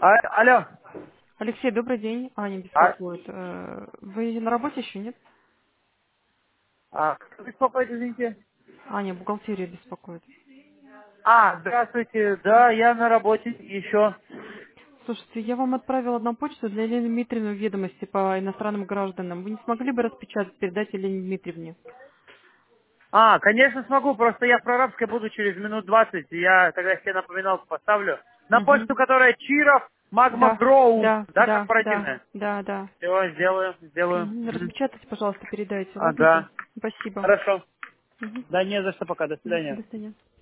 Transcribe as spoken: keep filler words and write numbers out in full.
А, алло. Алексей, добрый день. Аня А, беспокоит. Э, Вы на работе еще, нет? а, кто беспокоит, извините? Аня, бухгалтерия беспокоит. А, здравствуйте. Да, я на работе еще. Слушайте, я вам отправила одну почту для Елены Дмитриевны ведомости по иностранным гражданам. Вы не смогли бы распечатать, передать Елене Дмитриевне? А, конечно смогу, просто я в прорабской буду через минут двадцать. Я тогда себе напоминалку поставлю. На Угу. почту, которая Чиров, Магма Да, Гроу, да, да, да, да, корпоративная? да, да. Все, сделаю, сделаю. Мгм. Мгм. Распечатайте, пожалуйста, передайте, ладно? Ага. Спасибо. Хорошо. Мгм. Да не за что пока, до свидания. До свидания.